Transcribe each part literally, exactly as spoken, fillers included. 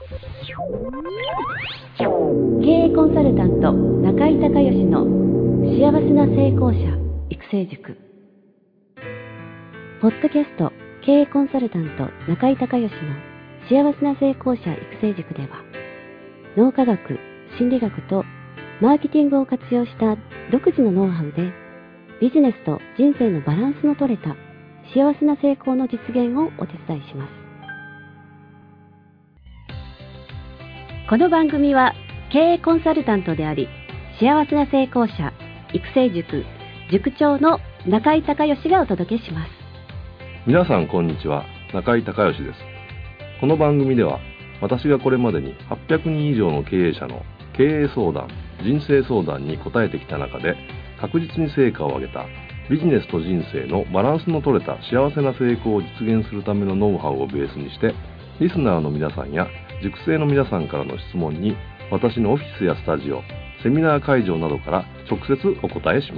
経営コンサルタント中井孝義の幸せな成功者育成塾。ポッドキャスト経営コンサルタント中井孝義の幸せな成功者育成塾では、脳科学、心理学とマーケティングを活用した独自のノウハウで、ビジネスと人生のバランスの取れた幸せな成功の実現をお手伝いします。この番組は経営コンサルタントであり、幸せな成功者育成塾塾長の中井孝義がお届けします。 皆さんこんにちは、中井孝義です。この番組では、私がこれまでにはっぴゃくにん以上の経営者の経営相談、人生相談に答えてきた中で、確実に成果を上げたビジネスと人生のバランスの取れた幸せな成功を実現するためのノウハウをベースにして、リスナーの皆さんや塾生の皆さんからの質問に、私のオフィスやスタジオ、セミナー会場などから直接お答えします。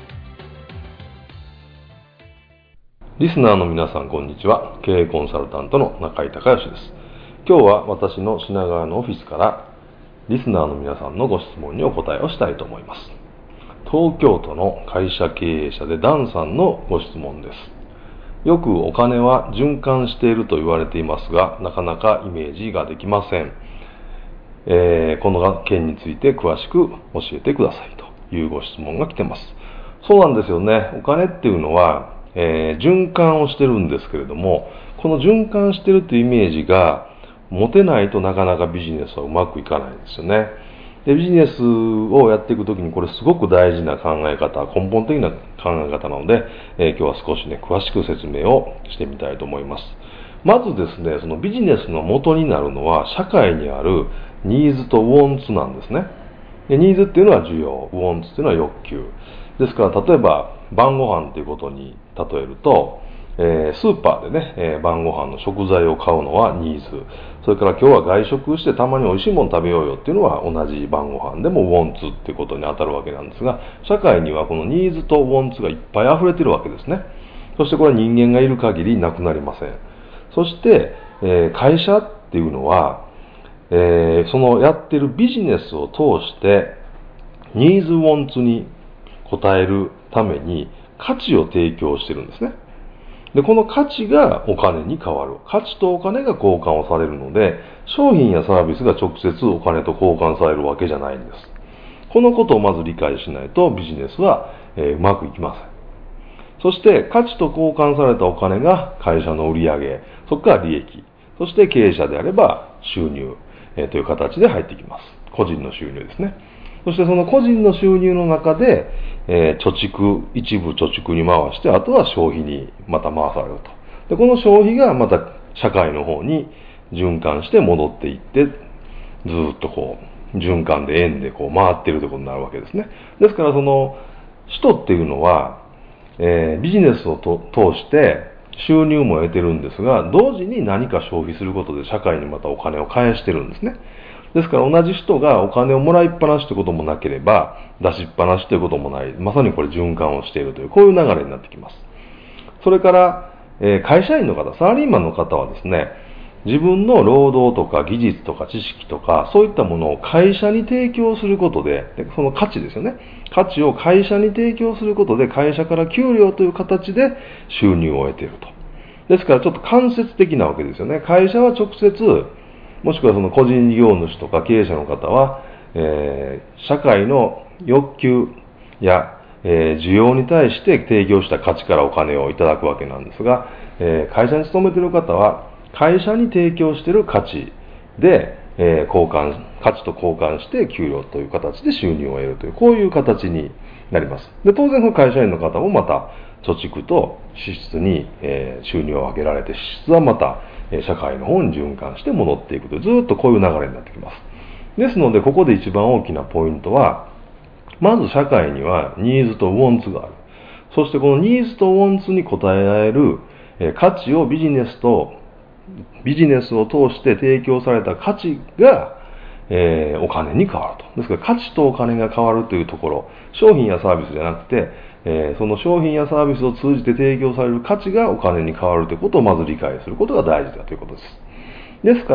リスナーの皆さんこんにちは。経営コンサルタントの中井孝義です。今日は私の品川のオフィスからリスナーの皆さんのご質問にお答えをしたいと思います。東京都の会社経営者でダンさんのご質問です。よくお金は循環していると言われていますが、なかなかイメージができません。えー、この件について詳しく教えてくださいというご質問が来てます。そうなんですよね。お金っていうのは、えー、循環をしてるんですけれども、この循環してるというイメージが持てないとなかなかビジネスはうまくいかないんですよね。で、ビジネスをやっていくときにこれすごく大事な考え方、根本的な考え方なので、えー、今日は少しね、詳しく説明をしてみたいと思います。まずですね、そのビジネスの元になるのは社会にあるニーズとウォンツなんですね。で、ニーズっていうのは需要、ウォンツっていうのは欲求。ですから、例えば晩ご飯ということに例えると、えー、スーパーでね、えー、晩ご飯の食材を買うのはニーズ。それから今日は外食してたまに美味しいもの食べようよっていうのは同じ晩ご飯でもウォンツっていうことに当たるわけなんですが、社会にはこのニーズとウォンツがいっぱい溢れてるわけですね。そしてこれは人間がいる限りなくなりません。そして、えー、会社っていうのは、えー、そのやってるビジネスを通してニーズウォンツに応えるために価値を提供してるんですね。で、この価値がお金に変わる。価値とお金が交換をされるので、商品やサービスが直接お金と交換されるわけじゃないんです。このことをまず理解しないとビジネスは、えー、うまくいきません。そして価値と交換されたお金が会社の売上、そこから利益、そして経営者であれば収入、えー、という形で入ってきます。個人の収入ですね。そしてその個人の収入の中で、えー、貯蓄、一部貯蓄に回して、あとは消費にまた回されると。で、この消費がまた社会の方に循環して戻っていって、ずっとこう、循環で円でこう回っているということになるわけですね。ですからその、人っていうのは、えー、ビジネスをと通して収入も得てるんですが、同時に何か消費することで社会にまたお金を返してるんですね。ですから同じ人がお金をもらいっぱなしということもなければ、出しっぱなしということもない。まさにこれ循環をしているという、こういう流れになってきます。それから、えー、会社員の方、サラリーマンの方はですね、自分の労働とか技術とか知識とか、そういったものを会社に提供することで、その価値ですよね。価値を会社に提供することで、会社から給料という形で収入を得ていると。ですからちょっと間接的なわけですよね。会社は直接、もしくはその個人事業主とか経営者の方は、えー、社会の欲求や、えー、需要に対して提供した価値からお金をいただくわけなんですが、えー、会社に勤めている方は会社に提供している価値で、えー、交換、価値と交換して給料という形で収入を得るという、こういう形になります。で、当然その会社員の方もまた貯蓄と支出に、えー、収入を上げられて、支出はまた社会の方に循環して戻っていくという、ずっとこういう流れになってきます。ですので、ここで一番大きなポイントは、まず社会にはニーズとウォンツがある。そしてこのニーズとウォンツに応えられる価値をビジネスと、ビジネスを通して提供された価値が、えー、お金に変わると。ですから価値とお金が変わるというところ、商品やサービスじゃなくて、えー、その商品やサービスを通じて提供される価値がお金に変わるということをまず理解することが大事だということです。ですから、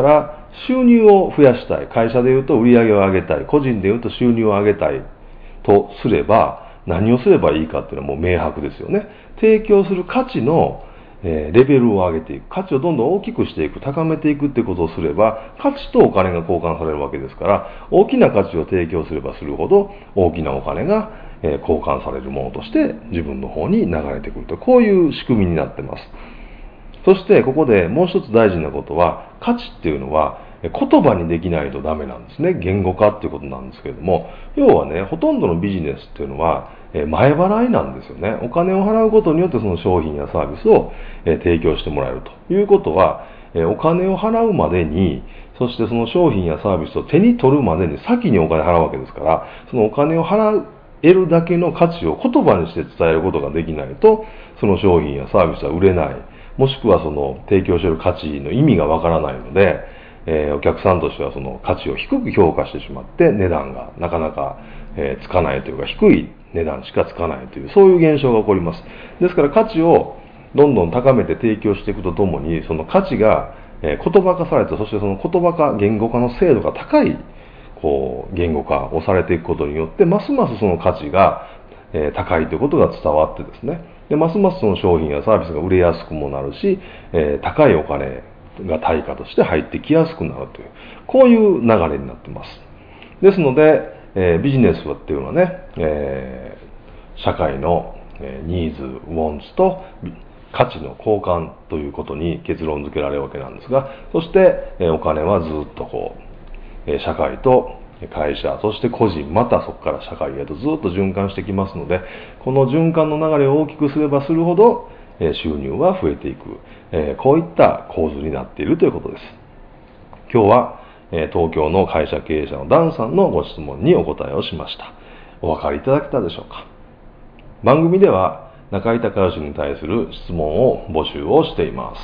収入を増やしたい、会社でいうと売り上げを上げたい、個人でいうと収入を上げたいとすれば、何をすればいいかっていうのはもう明白ですよね。提供する価値のレベルを上げていく、価値をどんどん大きくしていく、高めていくってことをすれば、価値とお金が交換されるわけですから、大きな価値を提供すればするほど、大きなお金が交換されるものとして自分の方に流れてくると、こういう仕組みになっています。そしてここでもう一つ大事なことは、価値っていうのは言葉にできないとダメなんですね。言語化っていうことなんですけれども、要はね、ほとんどのビジネスっていうのは前払いなんですよね。お金を払うことによってその商品やサービスを提供してもらえるということは、お金を払うまでに、そしてその商品やサービスを手に取るまでに先にお金払うわけですから、そのお金を払えるだけの価値を言葉にして伝えることができないと、その商品やサービスは売れない。もしくはその提供している価値の意味がわからないので、えー、お客さんとしてはその価値を低く評価してしまって値段がなかなか、えー、つかないというか、低い値段しかつかないという、そういう現象が起こります。ですから価値をどんどん高めて提供していくとともに、その価値が、えー、言葉化されて、そしてその言葉化、言語化の精度が高いこう言語化をされていくことによって、ますますその価値が、えー、高いということが伝わってですね、でますますその商品やサービスが売れやすくもなるし、えー、高いお金が対価として入ってきやすくなるという、こういう流れになっています。ですので、えー、ビジネスっていうのはね、えー、社会のニーズ、ウォンツと価値の交換ということに結論付けられるわけなんですが、そして、えー、お金はずっとこう、えー、社会と会社、そして個人、またそこから社会へとずっと循環してきますので、この循環の流れを大きくすればするほど、収入は増えていく、こういった構図になっているということです。今日は東京の会社経営者のダンさんのご質問にお答えをしました。お分かりいただけたでしょうか。番組では中井隆義に対する質問を募集をしています。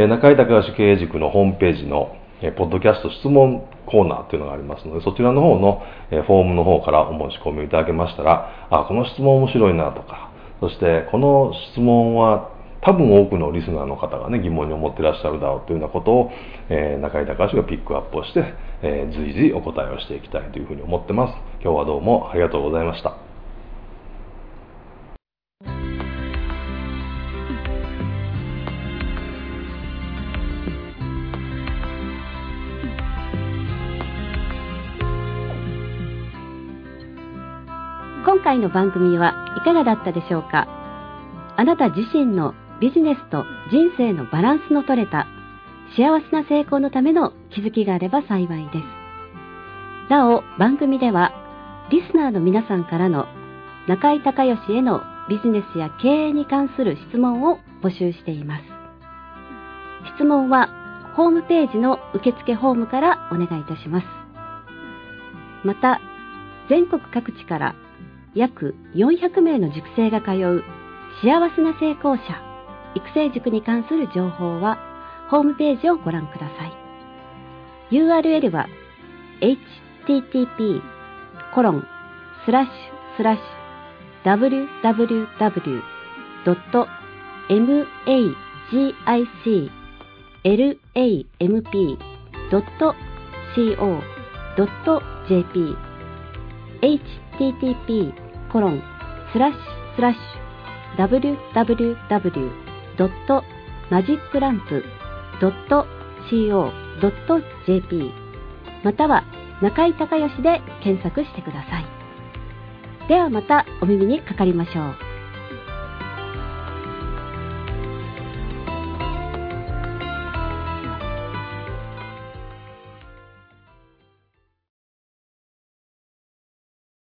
中井隆義経営塾のホームページのポッドキャスト質問コーナーというのがありますので、そちらの方のフォームの方からお申し込みいただけましたら、あ、この質問面白いなとか、そしてこの質問は多分多くのリスナーの方がね、疑問に思っていらっしゃるだろうというようなことを、えー、中井隆義がピックアップをして、えー、随時お答えをしていきたいというふうに思ってます。今日はどうもありがとうございました。 今回の番組はいかがだったでしょうか。あなた自身のビジネスと人生のバランスの取れた幸せな成功のための気づきがあれば幸いです。なお、番組ではリスナーの皆さんからの中井隆義へのビジネスや経営に関する質問を募集しています。質問はホームページの受付フォームからお願いいたします。また、全国各地から約よんひゃくめいの塾生が通う幸せな成功者育成塾に関する情報はホームページをご覧ください。 ユーアールエル は エイチティーティーピーコロンスラッシュスラッシュダブリューダブリューダブリュードットマジックドットコードットジェーピー エイチティーティーピーコロンスラッシュスラッシュダブリューダブリューダブリュードットマジックランプドットコードットジェーピー または中井隆義で検索してください。ではまたお耳にかかりましょう。